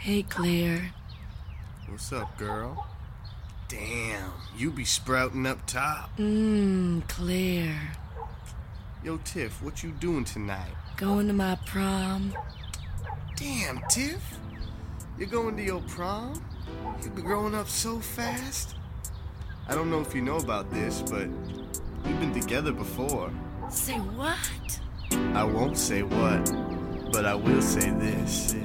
Hey, Claire. What's up, girl? Damn, you be sprouting up top. Claire. Yo, Tiff, what you doing tonight? Going to my prom. Damn, Tiff. You're going to your prom? You been growing up so fast. I don't know if you know about this, but we've been together before. Say what? I won't say what, but I will say this.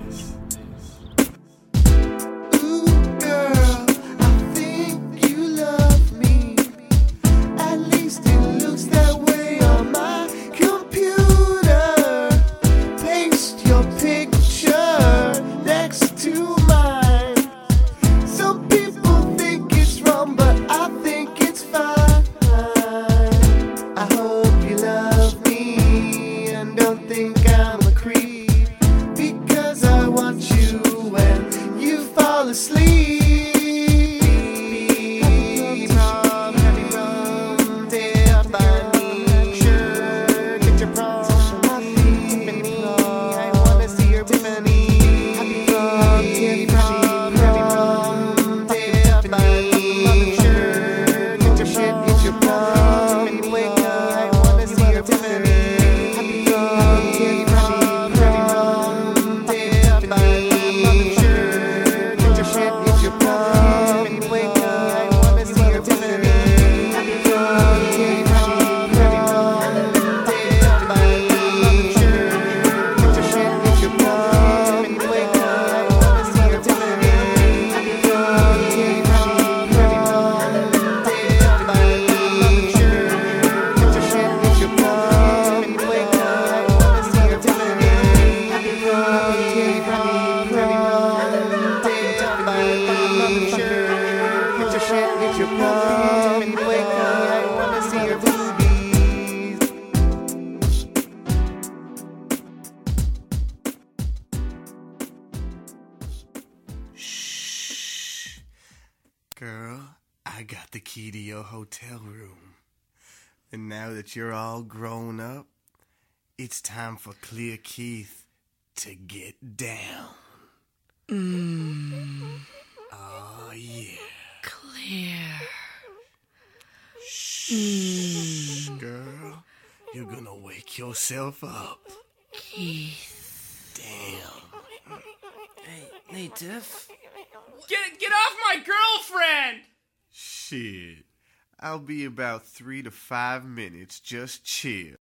Shh. Girl, I got the key to your hotel room. And now that you're all grown up, it's time for Clear Keith to get down. Oh, yeah. Claire. Shh, girl. You're gonna wake yourself up. Keith. Damn. Hey, Tiff. Get off my girlfriend! Shit. I'll be about 3 to 5 minutes. Just chill.